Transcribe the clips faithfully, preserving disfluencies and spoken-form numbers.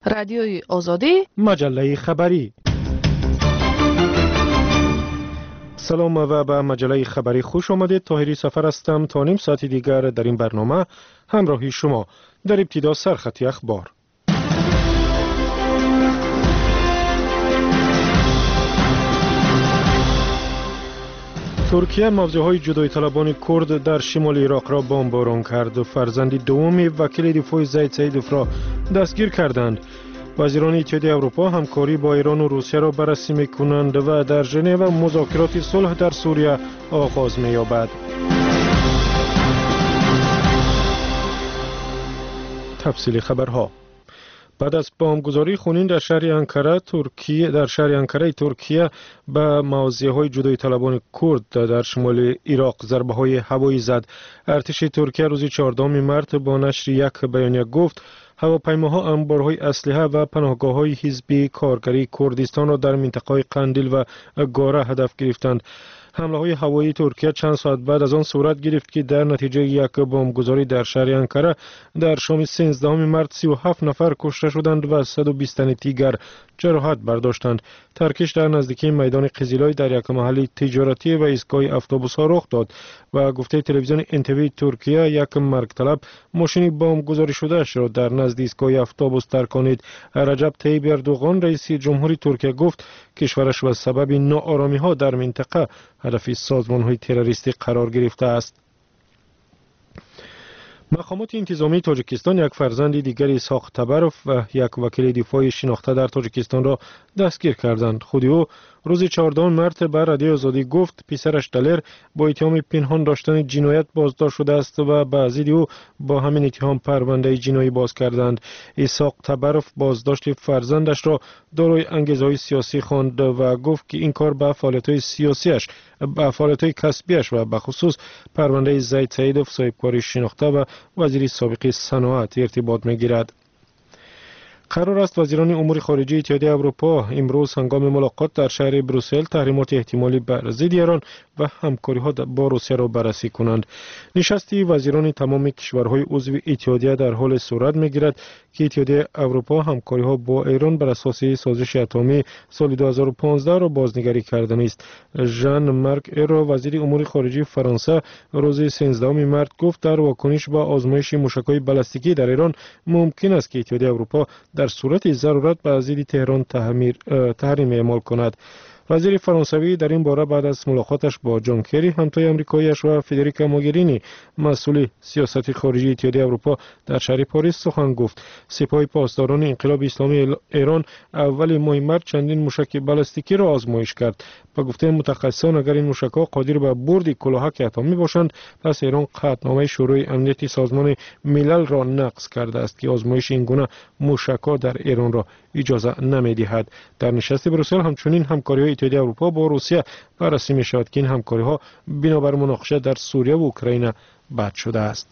رادیوی آزادی، مجله خبری. سلام و به مجله خبری خوش آمدید. طاهری سفر هستم. تا نیم ساعت دیگر در این برنامه همراهی شما. در ابتدا سرخط اخبار. ترکیه موضع‌های جدایی طلبان کرد در شمال عراق را بمباران کرد. فرزند دوم وکیل دفاع زید سیدوف را دستگیر کردند. وزیران اتحادیه اروپا همکاری با ایران و روسیه را بررسی می‌کنند و در ژنو مذاکرات صلح در سوریه آغاز می‌یابد. تفصیل خبرها. بعد از بمبگذاری خونین در شهر انکره ترکیه در شهر انکره ترکیه به موضع‌های جدایی طلبان کرد در شمال عراق ضربه‌های هوایی زد. ارتش ترکیه روز چهاردهم مارس با نشر یک بیانیه گفت هواپیماها انبارهای اسلحه و پناهگاه‌های حزب کارگری کردستان را در منطقه قندیل و گاره هدف گرفتند. حمله‌های هوایی ترکیه چند ساعت بعد از آن صورت گرفت که در نتیجه یک بمبگذاری در شهر انکره در شام سیزدهم مارس سی و هفت نفر کشته شدند و صد و بیست تن دیگر جراحت برداشتند. ترکش در نزدیکی میدان قزیلای در یک محل تجارتی و ایستگاه اتوبوس‌ها رخ داد و گفته تلویزیون ان تی وی ترکیه یک مرگ طلب ماشین بمبگذاری شده را در نزد ایستگاه اتوبوس ترکانید. رجب طیب اردوغان رئیس جمهوری ترکیه گفت کشورش به سبب ناآرامی‌ها در منطقه هدف سازمان‌های تروریستی قرار گرفته است. مقامات انتظامی تاجیکستان یک فرزند دیگر اسحاق تبروف و یک وکیل دفاع شناخته در تاجیکستان را دستگیر کردند. خود او روز چهاردهم مارس بر رادیو آزادی گفت پسرش دلر با اتهام پنهان داشتن جنایت بازداشت شده است و به ضد او با همین اتهام پرونده جنایی باز کردند. اسحاق تبروف بازداشت فرزندش را دارای انگیزه‌های سیاسی خواند و گفت که این کار به فعالیت‌های سیاسیش، به فعالیت‌های کسبیش و به خصوص پرونده زید سیدوف صاحبکار شناخته و وزیر سابق صنعت ارتباط می‌گیرد. قرار است وزیران امور خارجه اتحادیه اروپا امروز هنگام ملاقات در شهر بروسل تحریمات احتمالی بر ضد ایران و همکاری‌ها با روسیه را بررسی کنند. نشستی وزیران تمام کشورهای عضو اتحادیه در حال صورت می‌گیرد که اتحادیه اروپا همکاری‌ها با ایران بر اساس سازش اتمی سال دو هزار و پانزده را بازنگری کردن است. ژان مارک ایرو وزیر امور خارجه فرانسه روز سیزدهم مارس گفت در واکنش به آزمایش موشک‌های بالستیکی در ایران ممکن است که اتحادیه اروپا در صورت ضرورت به ضد تهران تحریم اعمال کند. وزیر فرانسوی در این باره بعد از ملاقاتش با جان کری همتای آمریکایی‌اش و فدریکا موگرینی مسئول سیاست خارجی اتحادیه اروپا در شهر پاریس سخن گفت. سپاه پاسداران انقلاب اسلامی ایران اول ماه مارس چندین موشک بالستیکی را آزمایش کرد. با گفته متخصصان اگر این موشک‌ها قادر به برد کلاهک اتمی باشند پس ایران قطعنامه شورای امنیتی سازمان ملل را نقض کرده است که آزمایش این گونه موشک‌ها در ایران را اجازه نمی‌دهد. در نشست بروسل همچنین همکاری‌های اتحادیه اروپا با روسیه بررسی می‌شود که این همکاری‌ها بنابر مناقشه در سوریه و اوکراین بد شده است.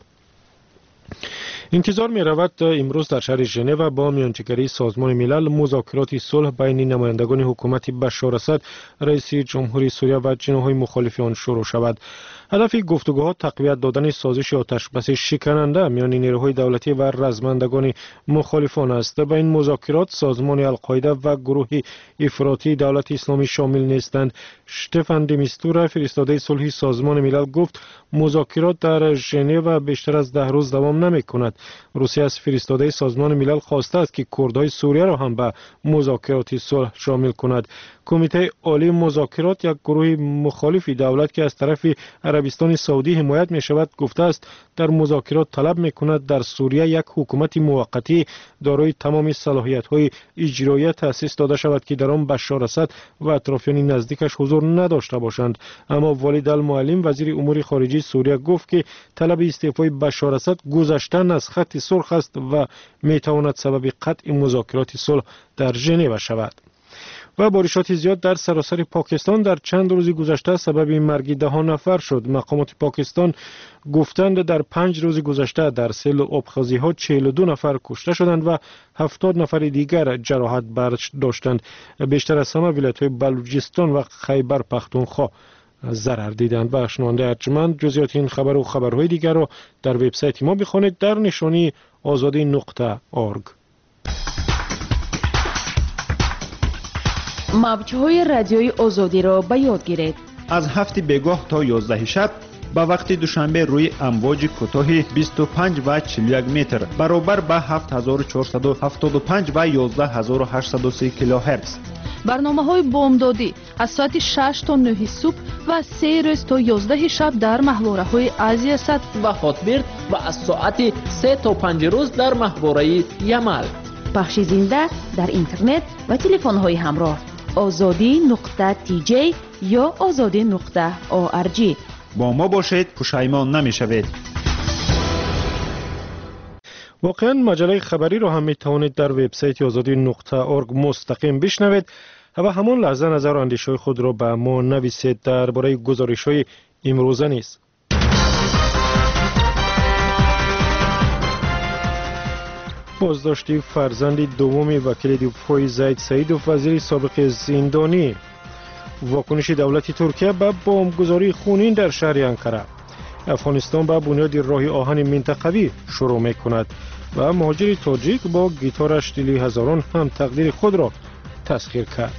انتظار می رود امروز در شهر ژنو با میانجیگری سازمان ملل مذاکرات صلح بین نمایندگان حکومت بشار اسد رئیس جمهوری سوریه و جناح‌های مخالف آن شروع شود. هدف گفتگوها تقویت دادن سازش آتشبس شکننده میان نیروهای دولتی و رزمندگان مخالفان است. به این مذاکرات سازمان القاعده و گروه افراطی دولت اسلامی شامل نیستند. شتفان د میستور فرستاده صلح سازمان ملل گفت مذاکرات در ژنو بیشتر از ده روز دوام نمی‌کند. روسیه از فرستاده سازمان ملل خواسته است که کردهای سوریه را هم به مذاکرات صلح شامل کند. کمیته عالی مذاکرات یک گروه مخالف دولت که از طرف عربستان سعودی حمایت می شود گفته است در مذاکرات طلب می کند در سوریه یک حکومت موقتی دارای تمام صلاحیت های اجرایی تأسیس داده شود که در آن بشار اسد و اطرافیان نزدیکش حضور نداشته باشند. اما والد المعلم وزیر امور خارجه سوریه گفت که طلب استعفای بشار اسد گذشتن از خط سرخ است و می تواند سبب قطع مذاکرات صلح در ژنو شود. و بارشات زیاد در سراسر پاکستان در چند روز گذشته سبب مرگ ده نفر شد. مقامات پاکستان گفتند در پنج روز گذشته در سیل و آبخوزی ها چهل و دو نفر کشته شدند و هفتاد نفر دیگر جراحت برداشتند. بیشتر از همه ولایت‌های بلوچستان و خیبر پختونخوا ضرر دیدند. و شنونده ارجمند جزئیات این خبر و خبرهای دیگر را در وبسایت ما بخوانید در نشانی آزادی نقطه اورگ. موج‌های رادیوی آزادی را به یاد گیرید. از هفت بگاه تا یازده شب با وقت دوشنبه روی امواج کوتاه بیست و پنج و چهل و یک متر برابر با هفت هزار و چهارصد و هفتاد و پنج و یازده هزار و هشتصد و سی کیلوهرتز. برنامه‌های بامدادی از ساعت شش تا نه صبح و سه روز تا یازده شب در محوره‌های آسیا صد و هاتبرد و از ساعت سه تا پنج روز در محوره یمل. پخش زنده در اینترنت و تلفن‌های همراه آزادی نقطه تی جی یا آزادی نقطه او آر جی. با ما باشید، پشیمان نمی‌شوید. واقعا مجله خبری را هم می توانید در وبسایت آزادی نقطه اورگ مستقیم بشنوید و همان لحظه نظر و اندیشه‌های خود را به ما نویسید درباره گزارش‌های امروزه نیز. بازداشتی فرزند دوم وکیل دفاعی زید سعیدوف وزیر سابق زندانی. واکنش دولت ترکیه به بمبگذاری خونین در شهر انقره. افغانستان به بنیاد راه آهن منطقوی شروع می کند و مهاجر تاجیک با گیتارش دلی هزاران هم تقدیر خود را تسخیر کرد.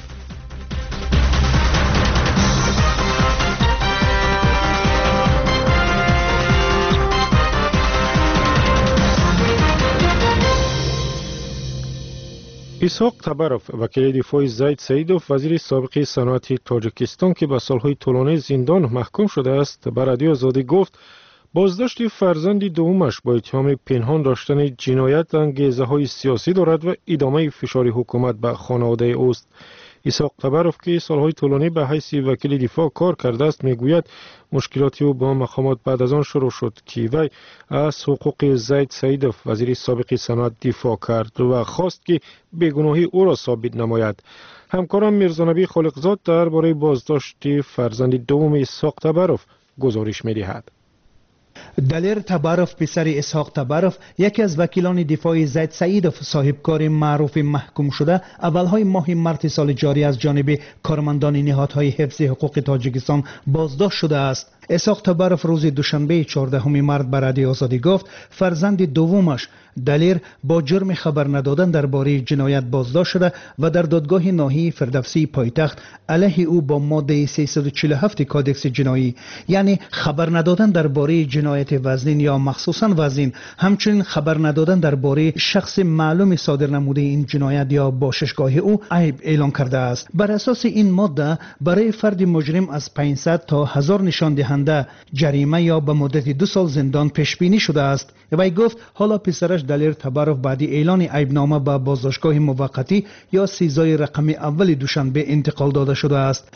اسحاق تبروف وکیل دفاعی زید سعیدوف وزیر سابق صنعت تاجیکستان که به سالهای طولانی زندان محکوم شده است به رادیو آزادی گفت بازداشت فرزند دومش با اتهام پنهان داشتن جنایت انگیزه های سیاسی دارد و ادامه فشار حکومت به خانواده اوست. اسحاق تبروف که سالهای طولانی به حیث وکیل دفاع کار کرده است میگوید مشکلاتی او با مقامات بعد از آن شروع شد که وی از حقوق زید سعیدوف وزیر سابق صنعت دفاع کرد و خواست که بیگناهی او را ثابت نماید. همکارم میرزانبی خالقزاد درباره بازداشت فرزند دوم اسحاق تبروف گزارش می‌دهد. دلیر تبروف پسر اسحاق تبروف یکی از وکیلان دفاعی زید سعیدوف صاحبکار معروف محکوم شده اولهای ماه مارس سال جاری از جانب کارمندان نهادهای حفظ حقوق تاجیکستان بازداشت شده است. اسحاق تبروف روز دوشنبه چهاردهم مارس به رادیو آزادی گفت فرزند دومش دلیر با جرم خبر ندادن درباره جنایت بازداشت شده و در دادگاه ناحیه فردوسی پایتخت علیه او با ماده سیصد و چهل و هفت کادکس جنایی یعنی خبر ندادن درباره جنایت وزنین یا مخصوصا وزنین، همچنین خبر ندادن درباره شخص معلوم صادر نموده این جنایت یا باششگاه او عیب اعلان کرده است. بر اساس این ماده برای فرد مجرم از پانصد تا هزار نشان دهنده جریمه یا به مدت دو سال زندان پیش بینی شده است. وی گفت حالا پسرش دلیر تبروف بعد اعلان عیبنامه به بازداشتگاه موقتی یا سیزای رقم اول دوشنبه انتقال داده شده است.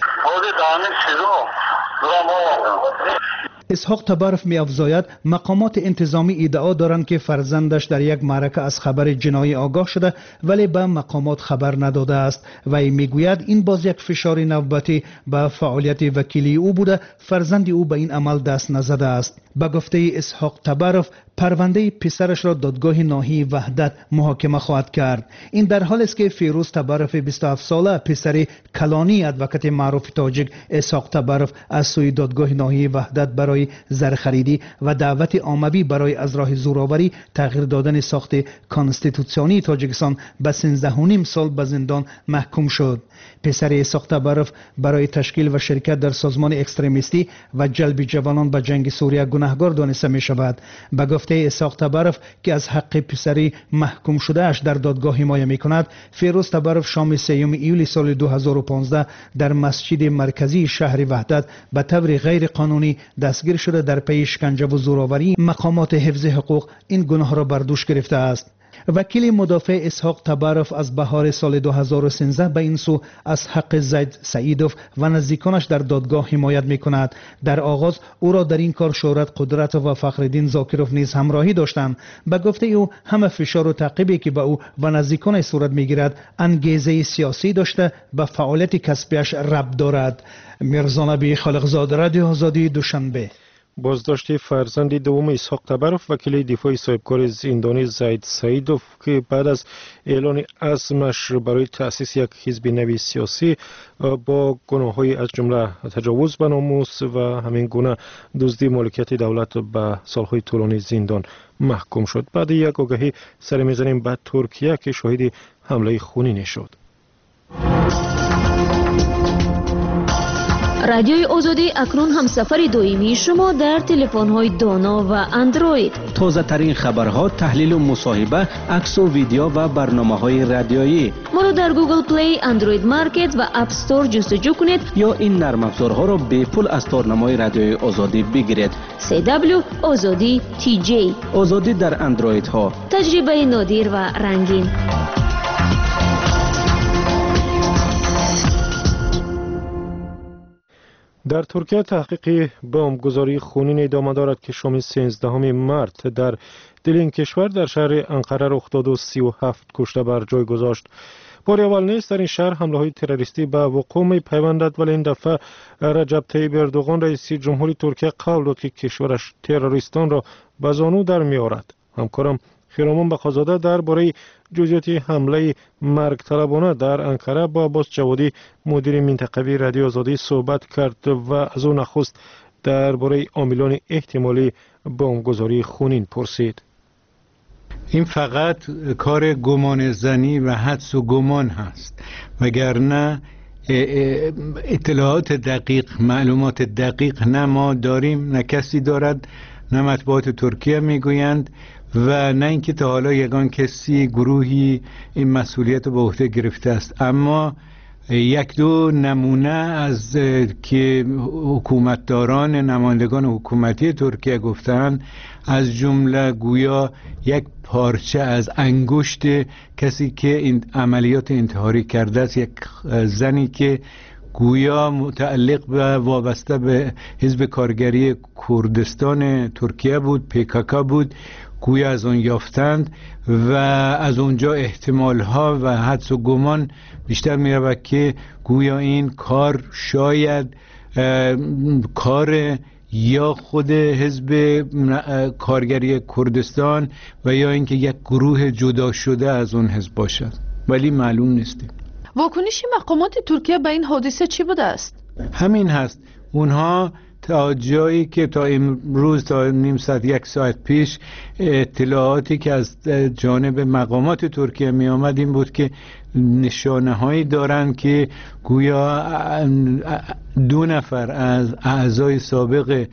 اسحاق تبروف می افزاید مقامات انتظامی ادعا دارند که فرزندش در یک معرکه از خبر جنایی آگاه شده ولی به مقامات خبر نداده است. وی می گوید این باز یک فشار نوبتی به فعالیت وکیلی او بوده، فرزند او به این عمل دست نزده است. به گفته اسحاق تبروف پرونده پسرش را دادگاه ناحیه وحدت محاکمه خواهد کرد. این در حالی است که فیروز تبروف بیست و هفت ساله پسر کلانی ادوکات معروف تاجیک اسحاق تبروف از سوی دادگاه ناحیه وحدت برای زرخریدی و دعوت عاموی برای از راه زورآوری تغییر دادن ساخت کانستیتوسیونی تاجیکستان به سیزده و نیم سال به زندان محکوم شد. پسر اسحاق تبروف برای تشکیل و شرکت در سازمان اکستریمیستی و جلب جوانان به جنگ سوریه گناهکار دانسته می شود. به گفته اسحاق تبروف که از حق پسری محکوم شده اش در دادگاه حمایت می کند، فیروز تبروف شام سیوم ایولی سال دو هزار و پانزده در مسجد مرکزی شهر وحدت به طور غیر قانونی دستگیر شده در پی اشکنجه و زورآوری مقامات حفظ حقوق این گناه را بر دوش گرفته است. وکیل مدافع اسحاق تبروف از بهار سال دو هزار و سیزده به این سو از حق زید سعیدوف و نزدیکانش در دادگاه حمایت می کند. در آغاز او را در این کار شهرت قدرت و فخرالدین زاکروف نیز همراهی داشتند. به گفته او همه فشار و تعقیبی که به او و نزدیکانش صورت می گیرد انگیزه سیاسی داشته به فعالیت کسبیش ربط دارد. میرزانبی خالقزاد، رادیو آزادی، دوشنبه. بازداشت فرزند دوم اسحاق تبروف وکیل دفاعی صاحبکار زندانی زید سعیدوف که بعد از اعلان عزمش برای تأسیس یک حزب نوی سیاسی با گناه‌های از جمله تجاوز به ناموس و همین گونه دزدی مالکیت دولت به سالهای طولانی زندان محکوم شد. بعد یک آگهی سر می‌زنیم به ترکیه که شاهد حمله خونین شد. رادیوی آزادی اکنون هم سفر دائمی شما در تلفن‌های دانا و اندروید. تازه ترین خبرها، تحلیل و مصاحبه، عکس و ویدیو و برنامه‌های رادیویی. ما رو در گوگل پلی، اندروید مارکت و اپ استور جستجو کنید یا این نرم افزارها را به پول از تارنمای رادیوی آزادی بگیرید. سی دبلیو آزادی تی جی. آزادی در اندروید ها. تجربه نادر و رنگین. در ترکیه تحقیق بمبگذاری خونین ادامه دارد که شام سیزدهم مارس در دل این کشور در شهر انقره رخ داد و سی و هفت کشته بر جای گذاشت. بار اول نیست در این شهر حمله های تروریستی به وقوع می پیوندد، ولی این دفعه رجب طیب اردوغان رئیس جمهوری ترکیه قول داد که کشورش تروریستان را به زانو در می آورد. همکارم خیرامان بخازاده درباره جزئیات حمله مرگ طلبانه در انقره با عباس جوادی مدیر منطقوی رادیو آزادی صحبت کرد و از او نخست درباره عاملان احتمالی بمبگذاری خونین پرسید. این فقط کار گمان زنی و حدس و گمان هست، وگرنه اطلاعات دقیق، معلومات دقیق نه ما داریم، نه کسی دارد، نه مطبوعات ترکیه میگویند و نه اینکه تا حالا یگان کسی گروهی این مسئولیت رو به عهده گرفته است. اما یک دو نمونه از که حکومتداران، نمایندگان حکومتی ترکیه گفتن، از جمله گویا یک پارچه از انگشت کسی که این عملیات انتحاری کرده است، یک زنی که گویا متعلق به وابسته به حزب کارگری کردستان ترکیه بود، پی کی کی بود، گویا از اون یافتند و از اونجا احتمال ها و حدس و گمان بیشتر می رود که گویا این کار شاید کار یا خود حزب کارگری کردستان و یا اینکه یک گروه جدا شده از اون حزب باشد، ولی معلوم نیست. واکنش مقامات ترکیه به این حادثه چی بوده است؟ همین هست، اونها تا جایی که تا امروز تا نیم ساعت یک ساعت پیش اطلاعاتی که از جانب مقامات ترکیه می آمد این بود که نشانه هایی دارند که گویا دو نفر از اعضای سابق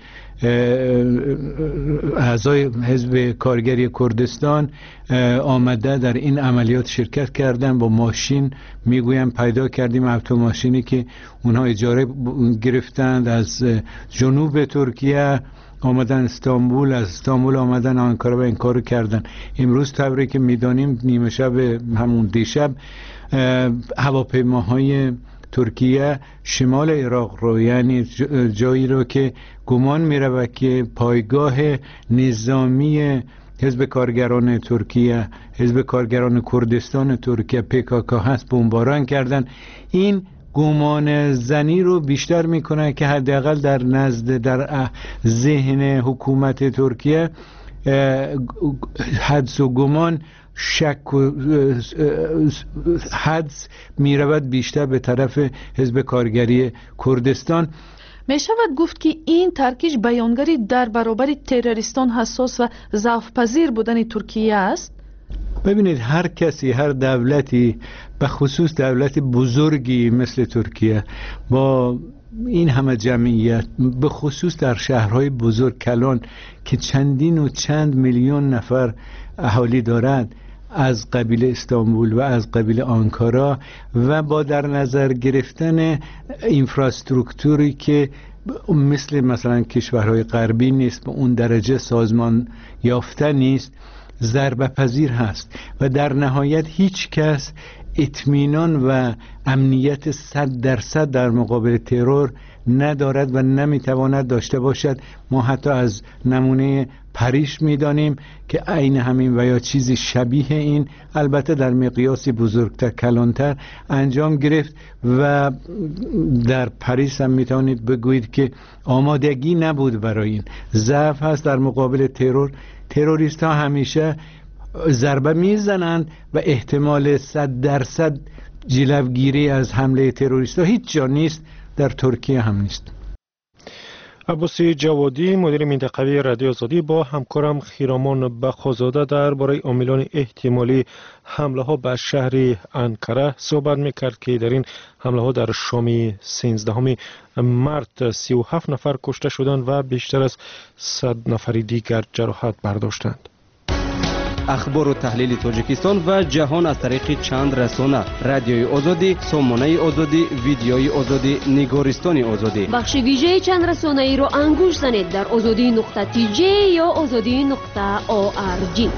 اعضای حزب کارگری کردستان آمده در این عملیات شرکت کردن. با ماشین میگویم پیدا کردیم، اتوماشینی که اونها اجاره گرفتند از جنوب ترکیه آمدن استانبول، از استانبول آمدن آنکارا و این کارو کردن. امروز طوری که میدانیم نیمه شب همون دیشب هواپیماهای ترکیه شمال عراق رو، یعنی جایی رو که گمان می‌رود که پایگاه نظامی حزب کارگران ترکیه، حزب کارگران کردستان ترکیه پی کی کی هست، بمباران کردن. این گمان زنی رو بیشتر میکنه که حداقل در نزد در ذهن حکومت ترکیه حدس و گمان، شک و حدس میرود بیشتر به طرف حزب کارگری کردستان. می شود گفت که این ترکیش بیانگری در برابر تروریستان حساس و ضعف پذیر بودن ترکیه است؟ ببینید، هر کسی، هر دولتی، به خصوص دولت بزرگی مثل ترکیه با این همه جمعیت، به خصوص در شهرهای بزرگ کلان که چندین و چند میلیون نفر اهالی دارند، از قبیل استانبول و از قبیل آنکارا، و با در نظر گرفتن اینفراسترکتوری که مثل مثلا کشورهای غربی نیست، به اون درجه سازمان یافته نیست، ضربه پذیر هست و در نهایت هیچ کس اطمینان و امنیت صد درصد در مقابل ترور ندارد و نمیتواند داشته باشد. ما حتی از نمونه پاریس میدانیم که عین همین و یا چیزی شبیه این، البته در مقیاسی بزرگتر کلانتر انجام گرفت و در پاریس هم میتونید بگویید که آمادگی نبود برای این. ضعف هست در مقابل ترور. تروریست ها همیشه ضربه میزنند و احتمال صد درصد جلوگیری از حمله تروریست ها هیچ جا نیست، در ترکیه هم نیست. عباسی جوادی مدیر منطقوی رادیو آزادی با همکارم خیرامان بخازاده درباره عاملان احتمالی حمله ها به شهر انقره صحبت میکرد که در این حمله ها در شام سیزدهم مارس سی و هفت نفر کشته شدند و بیشتر از صد نفر دیگر جراحت برداشتند. اخبار و تحلیل تاجیکستان و جهان از طریق چند رسانه: رادیوی آزادی، سامانه آزادی، ویدیوی آزادی، نگارستان آزادی. بخش ویژه چند رسانه ای را انگوش زنید در آزادی نقطه تی جی یا آزادی نقطه او آر جی.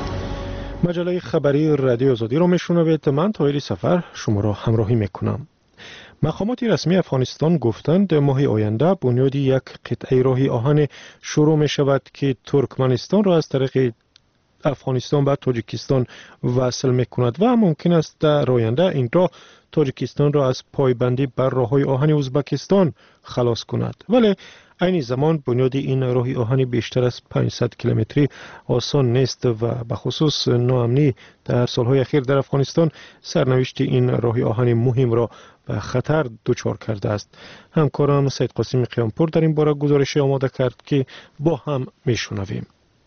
مجله خبری رادیو آزادی را میشنوید. من طاهر سفر شما را همراهی میکنم. مقامات رسمی افغانستان گفتند ماه آینده بنیاد یک قطعه راه آهن شروع می شود که ترکمنستان را از طریق افغانستان به تاجیکستان وصل میکند و ممکن است در آینده این راه تاجیکستان را از پایبندی بر راههای آهن ازبکستان خلاص کند. ولی عین زمان بنیاد این راه آهن بیشتر از پانصد کیلومتری آسان نیست و به خصوص ناامنی در سالهای اخیر در افغانستان سرنوشت این راه آهن مهم را به خطر دچار کرده است. همکارم سید قاسم قیامپور در این باره گزارش آماده کرد که با هم میشنویم.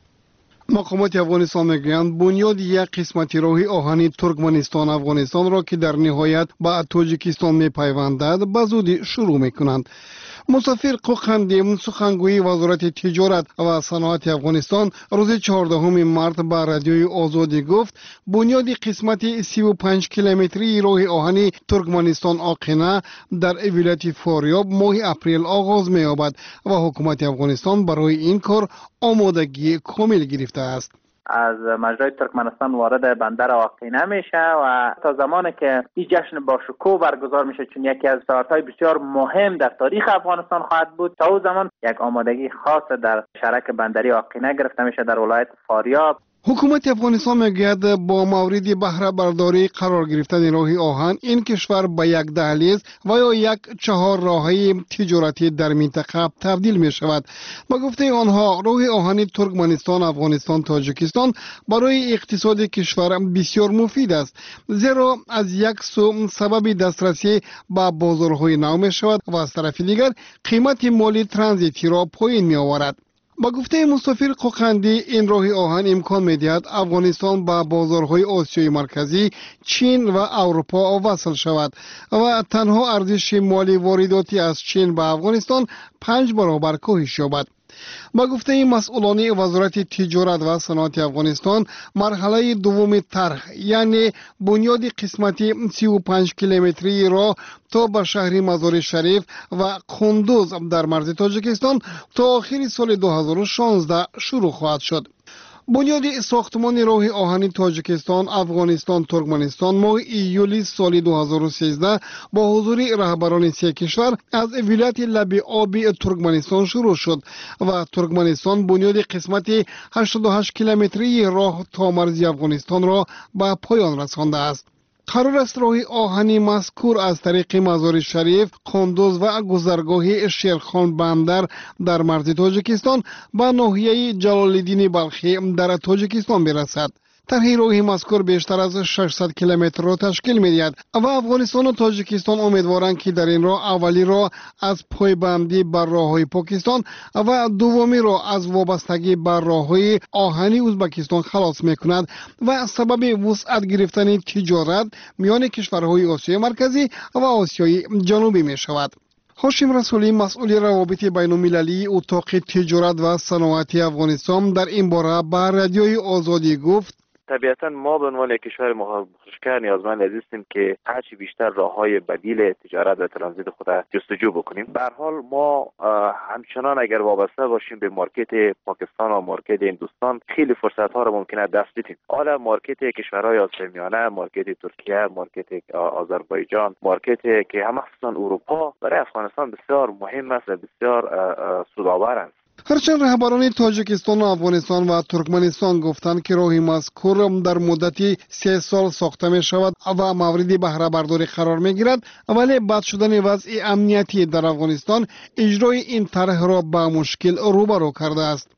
مقامات افغانستان میگویند بنیاد یک قسمتی راه آهنی ترکمنستان افغانستان را که در نهایت به تاجیکستان میپیوندد به زودی شروع میکنند. مسافر قوقندی سخنگوی وزارت تجارت و صنعت افغانستان روز چهاردهم مارس به رادیوی آزادی گفت بنیاد قسمت سی و پنج کیلومتری راه آهنی ترکمنستان آقینه در ولایت فاریاب ماه اپریل آغاز می‌یابد و حکومت افغانستان برای این کار آمادگی کامل گرفته است. از مجرای ترکمنستان وارد بندر آقینه میشه و تا زمانی که این جشن با شکوه برگزار میشه، چون یکی از ساعتهای بسیار مهم در تاریخ افغانستان خواهد بود، تا اون زمان یک آمادگی خاص در شرک بندری آقینه گرفته میشه در ولایت فاریاب. حکومت افغانستان میگوید با مورد بهره برداری قرار گرفتن راه آهن این کشور به یک دهلیز و یا یک چهار راهی تجارتی در منطقه تبدیل می شود. با گفته آنها راه آهن ترکمنستان افغانستان تاجیکستان برای اقتصاد کشور بسیار مفید است، زیرا از یک سو سبب دسترسی به بازارهای نو می شود و از طرف دیگر قیمت مالی ترانزیتی را پایین می آورد. با گفته مسافر قوقندی این راه آهن امکان می‌دهد افغانستان به بازارهای آسیای مرکزی، چین و اروپا وصل شود و تنها ارزش مالی وارداتی از چین به افغانستان پنج برابر کاهش یابد. با گفته مسئولان وزارت تجارت و صنعت افغانستان مرحله دوم طرح یعنی بنیاد قسمتی سی و پنج کیلومتری را تا به شهر مزار شریف و قندوز در مرز تاجیکستان تا آخر سال دو هزار و شانزده شروع خواهد شد. بنیاد ساختمان راه آهن تاجیکستان افغانستان ترکمنستان ماه ایولی سال دو هزار و سیزده با حضور رهبران سه کشور از ولایت لب آبی ترکمنستان شروع شد و ترکمنستان بنیاد قسمت هشتاد و هشت کیلومتری راه تا مرز افغانستان را به پایان رسانده است. قرار است راه آهنی مذکور از طریق مزار شریف، قندوز و گذرگاه شیرخان بندر در مرز تاجیکستان به ناحیه جلالالدین بلخی در تاجیکستان برسد. طرح راه مذکور بیشتر از ششصد کیلومتر را تشکیل می‌دهد و افغانستان و تاجیکستان امیدوارند که در این راه اولی را از پایبندی بر راه‌های پاکستان و دومی را از وابستگی بر راه‌های آهنی ازبکستان خلاص می‌کند و سبب وسعت گرفتن تجارت میان کشورهای آسیای مرکزی و آسیای جنوبی می‌شود. هاشم رسولی مسئول روابط بین المللی اتاق تجارت و صنعت افغانستان در این باره به رادیوی آزادی گفت طبیعتا ما به عنوان کشور مخرج‌کننده نیازمند هستیم که هرچی بیشتر راه‌های بدیل تجارت و ترانزیت خود جستجو بکنیم. به هر حال ما همچنان اگر وابسته باشیم به مارکت پاکستان و مارکت هندوستان خیلی فرصت‌ها را ممکنه دست بدیم. حالا مارکت کشورهای آسیای میانه، مارکت ترکیه، مارکت آذربایجان، مارکت که هم مخصوصا اروپا برای افغانستان بسیار مهم است و بسیار سودآور است. هرچند رهبران تاجیکستان و افغانستان و ترکمنستان گفتند که راه مذکور در مدتی سه سال ساخته می شود و مورد بهره برداری قرار می گیرد، ولی بد شدن وضع امنیتی در افغانستان اجرای این طرح را با مشکل روبرو کرده است.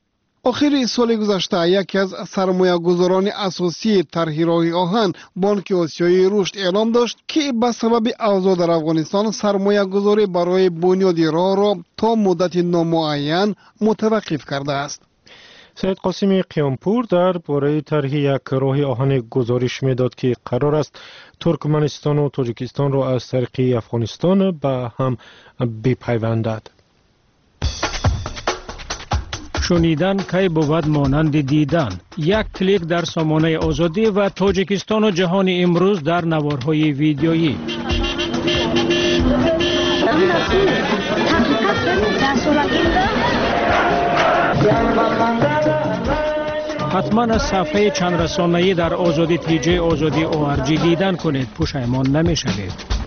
آخر سال گذشته یکی از سرمایه‌گذاران اساسی طرح راه آهن بانک آسیایی رشد اعلام داشت که به سبب اوضاع در افغانستان سرمایه‌گذاری برای بنیاد راه را تا مدت نامعین متوقف کرده است. سید قاسمی قیامپور در باره طرح یک راه آهن گزارش میداد که قرار است ترکمنستان و تاجیکستان را از طریق افغانستان به هم بپیوندد. شنیدن کی بود مانند دیدن. یک کلیک در سامانه آزادی و تاجیکستان و جهان امروز در نوارهای ویدیویی. حتما از صفحه چند رسانه‌ای در آزادی تی جی آزادی او آر جی دیدن کنید، پشیمان نمی‌شوید.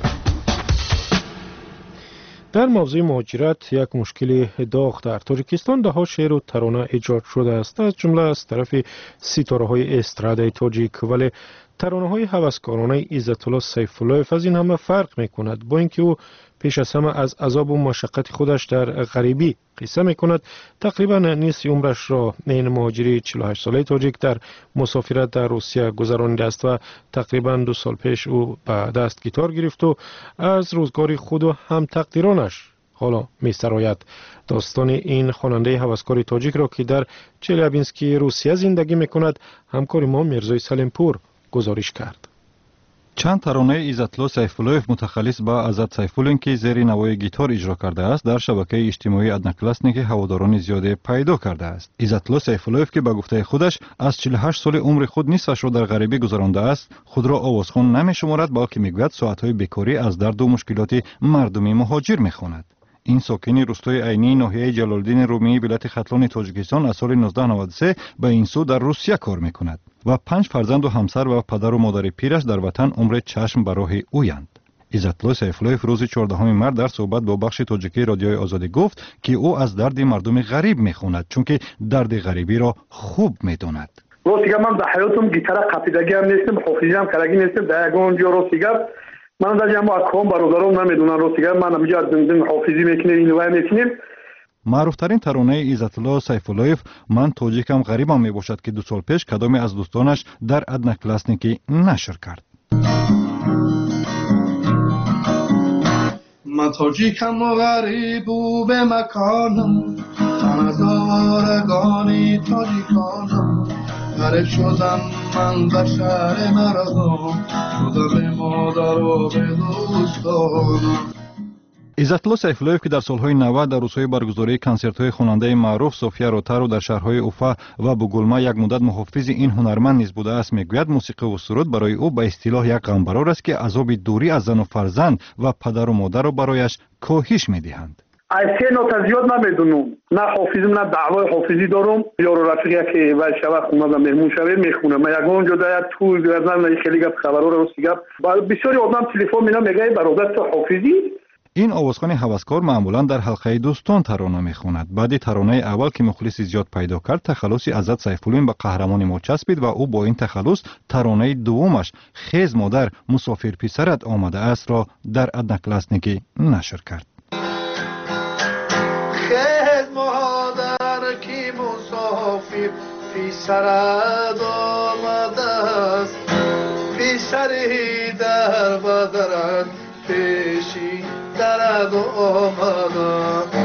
در موضوع مهاجرت یک مشکل داغ در تاجیکستان ده ها شعر و ترانه ایجاد شده است، از جمله از طرف ستاره‌های استرادای تاجیک، ولی ترانه‌های هوسکارانه عزت الله سیف الله از این همه فرق می‌کند. با اینکه او پیش از همه از عذاب و مشقت خودش در غریبی قصه می‌کند، تقریبا نصف عمرش را این مهاجری چهل و هشت ساله تاجیک در مسافرت در روسیه گذرانیده است و تقریبا دو سال پیش او به دست گیتار گرفت و از روزگار خود و هم تقدیرانش حالا می‌سراید. داستان این خواننده هوسکار تاجیک را که در چلیابینسکی روسیه زندگی می‌کند همکار ما میرزای سلیمپور گزارش کرد. چند ترانه عزت الله سیف الله متخلص به عزت سیفالله که زیر نوای گیتار اجرا کرده است در شبکه اجتماعی ادناکلاسنیک هواداران زیاده پیدا کرده است. عزت الله سیف الله که به گفته خودش از چهل و هشت سال عمر خود نصفش را در غریبی گذرانده است، خود را آوازخوان نمی‌شمارد، بلکه میگوید ساعت‌های بیکاری از درد و مشکلات مردم مهاجر می‌خواند. این ساکن روستای عینی ناحیه جلالالدین رومی ولایت ختلان تاجیکستان از سال نوزده نود و سه به این سو در روسیه کار می‌کند و پنج فرزند و همسر و پدر و مادر پیرش در وطن عمر چشم به راه اویند. عزت الله سیف الله روز چهاردهم مارس در صحبت با بخش تاجیکی رادیوی آزادی گفت که او از درد مردم غریب می‌خواند، چون که درد غریبی را خوب می‌داند. روسیه من در حیاتم گیتار قطیدگی هم نیستم، حافظی هم کرگی نیستم، در یگان جا روسیه من در جمع اکرام برادرام نمیدونن روسیه من همینجا دندن حافظی میکنیم اینوای میکنیم. معروفترین ترانه عزت الله سیف الله من تاجیکم غریبم میباشد که دو سال پیش کدام از دوستانش در ادناکلاسنیکی نشر کرد. من تاجیکم و غریب و به مکانم، تنظارگانی تاجیکانم، غریب شدم من در شهر مردم، شدم به مادر و به دوستانم. عزت الله سیف الله که در سالهای نود در روزهای برگزاری کنسرت‌های خواننده معروف صوفیا روتارو در شهرهای اوفا و بوگلما یک مدت محافظ این هنرمند نیز بوده است، میگوید موسیقی و سرود برای او به اصطلاح یک غمبرار است که عذاب دوری از زن و فرزند و پدر و مادر را برایش کاهش می‌دهند. از سه نوت زیاد نمیدونم، نه حافظم نه دعوای حافظی دارم، یارو رفیقی که وای شب خونه مهمون شوه میخونه، من یگان جدا یک توی گردن خیلی گپ خبرها رو سیگاب بسیاری آدم تلفن مینا میگه برادر تو حافظی. این آوازخوان هوسکار معمولا در حلقه دوستان ترانه میخواند. بعد ترانه اول که مخلص زیاد پیدا کرد، تخلص عزت سیف الله به قهرمان ما چسبید و او با این تخلص ترانه دومش خیز مادر مسافر پسرت آمده است را در ادناکلاسنیکی نشر کرد. خیز مادر کی مسافر پسرت آمده است، پسری در بدرت پیشی درد آمده.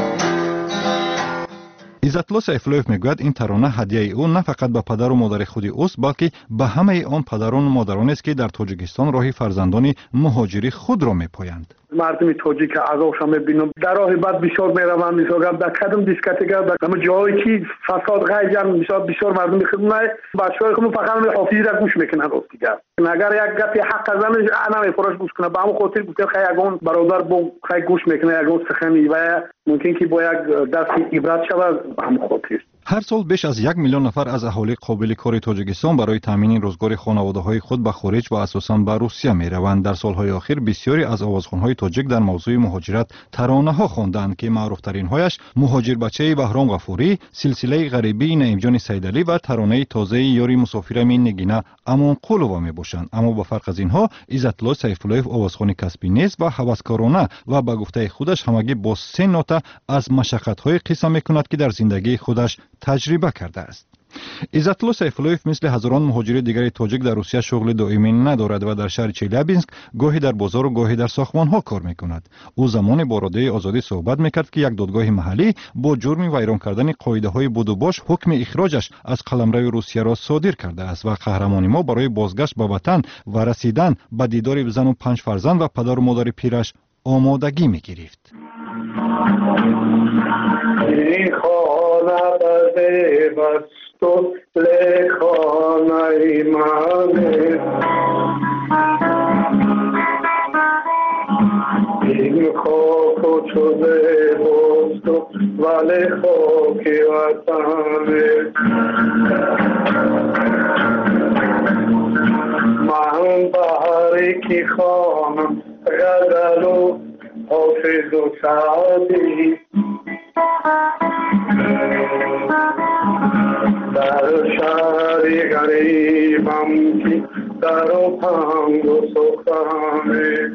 عزت الله سیف الله میگوید این ترانه هدیه او نه فقط به پدر و مادر خودی اوست، بلکه به همه آن پدران و مادران است که در تاجیکستان راه فرزندان مهاجری خود را میپایند. مردم تاجیک عذابشان میبینم، در راه بعد بسیار میروند، بسیار در کدام دیسکوتک در همه جایی که فساد غیجن بسیار بسیار مردم میخونن، بچه‌های خودم فقط حافظی را گوش میکنن. راست دیگه اگر یک گپی حق زنش انا میفروش گوش کنه، با همون خاطر گفته خیلی برادر با خیلی گوش میکنه، یگان سخنی و ممکن که با یک دست عبرت شود همون خاطر. هر سال بیش از یک میلیون نفر از اهالی قابل کار تاجیکستان برای تامین روزگار خانواده‌های خود به خارج و اساساً به روسیه میروند. در سالهای اخیر بسیاری از آوازخوان‌های تاجیک در موضوع مهاجرت ترانه‌ها خواندند که معروف‌ترین هایش مهاجر بچه بهرام غفوری، سلسله غریبی نعیم جان سیدعلی و ترانه تازه یاری مسافرم نگینه امان قلوبا میباشند. اما با فرق از اینها عزت الله سیف الله آوازخوان کسبی نیست و هوسکارانه و به گفته خودش همگی با سه نوته از مشقت‌های قصه میکند که در زندگی خودش تجربه کرده است. عزت‌الله سیف‌اللهیف مثل هزاران مهاجر دیگر تاجیک در روسیه شغل دائمی ندارد و در شهر چیلیابینسک گاهی در بازار و گاهی در ساختمان‌ها کار می‌کند. او زمان با رادیوی آزادی صحبت می‌کرد که یک دادگاه محلی با جرم ویران کردن قاعده‌های بود و باش حکم اخراجش از قلمرو روسیه را صادر کرده است و قهرمان ما برای بازگشت به وطن و رسیدن به دیدار زن و پنج فرزند و پدر و مادر پیرش آمادگی می‌گرفت. تو لخانه منه این خاک شده بست ولی خاک وطنه من بهاری که خانم غزل و حافظ و سعدی در شهری غریبم که در و پنگ و سخنه.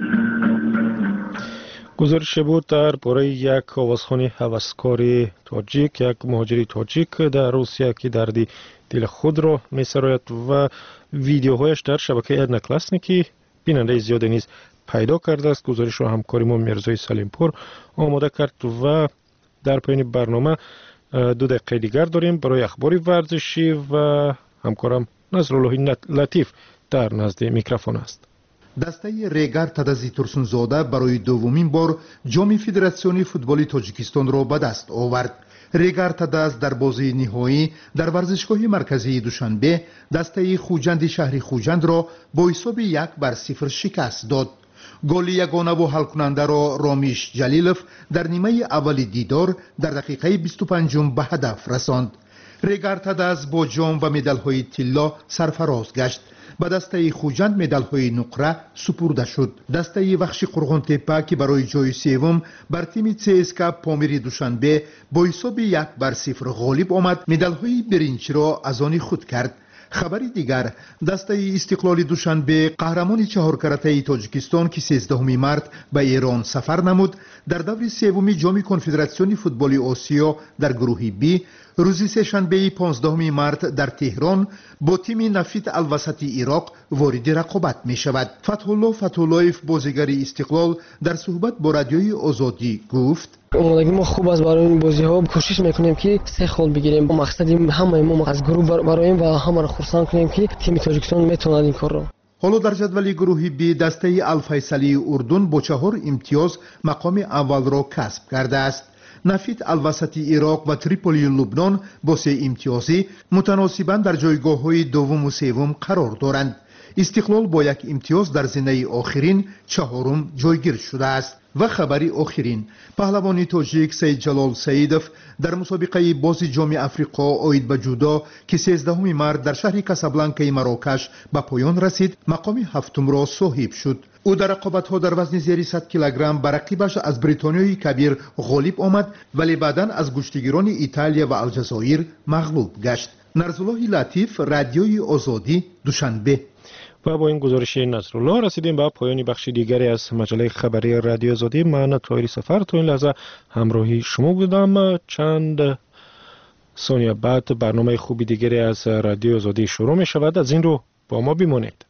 گزارش بود در باره یک آوازخوان هوسکار تاجیک، یک مهاجر تاجیک در روسیه که دردی دل خود را می سراید و ویدیوهایش در شبکه ادناکلاسنیکی بیننده زیاد نیز پیدا کرده است. گزارش را همکاری ما میرزای سلیمپور آماده کرد و در پایان برنامه دو دقیقه دیگر داریم برای اخبار ورزشی و همکارم نصرالله لطیف در نزد میکروفون است. دسته ریگر تدزی ترسونزاده برای دومین بار جام فدراسیون فوتبال تاجیکستان را به دست آورد. ریگر تدز در بازی نهایی در ورزشگاه مرکزی دوشنبه دسته خوجند شهر خوجند را با حساب یک بر صفر شکست داد. گل یگانه و حل کننده را رامیش جلیلوف در نیمه اول دیدار در دقیقه بیست و پنج به هدف رساند. ریگر تدز با جام و مدال های طلا سرفراز گشت. به دسته خوجند مدال های نقره سپرده شد. دسته وخش قرغون تپه که برای جای سوم بر تیم سی اس کے پامیر دوشنبه با حساب یک بر صفر غالب آمد. مدال های برنج را از آن خود کرد. خبری دیگر، دسته استقلال دوشنبه قهرمان چهار کرته تاجیکستان که سیزدهم مارت به ایران سفر نمود در دور سوم جام کنفدراسیون فوتبال آسیا در گروه بی روز سه‌شنبه پانزدهم مارت در تهران با تیم نفت الوسطی عراق وارد رقابت می شود. فتح‌الله فتح‌اللهیف بازیگر استقلال در صحبت با رادیوی آزادی گفت: آمادگی ما خوب است برای این بازی ها. کوشش میکنیم که سه خال بگیریم. مقصدیم همه ما از گروه برایم و همه را خرسند کنیم که تیم تاجیکستان میتواند این کار را. حالا در جدول گروه بی دسته الفیصلی اردن با چهار امتیاز مقام اول را کسب کرده است. نفت الوسطی عراق و تریپولی لبنان با سه امتیازی متناسباً در جایگاه‌های دوم و سوم قرار دارند. استقلال با یک امتیاز در زینه آخرین چهارم جایگیر شده است. و خبری آخرین، پهلوان تاجیک سید جلال سیدوف در مسابقه بازی جام افریقا آید به جودا که سیزدهم مارت در شهر کاسابلانکای مراکش به پایان رسید مقام هفتم را صاحب شد. او در رقابت‌ها در وزن زیر صد کیلوگرم بر رقیبش از بریتانیای کبیر غالب آمد ولی بعداً از گشتگیران ایتالیا و الجزایر مغلوب گشت. نصرالله لطیف، رادیوی آزادی، دوشنبه. و با این گزارش نصرالله رسیدیم به پایان بخش دیگری از مجله خبری رادیو آزادی. من طاهری سفر تو این لحظه همراهی شما بودم. چند ثانیه بعد برنامه خوبی دیگری از رادیو آزادی شروع می شود. از این رو با ما بمانید.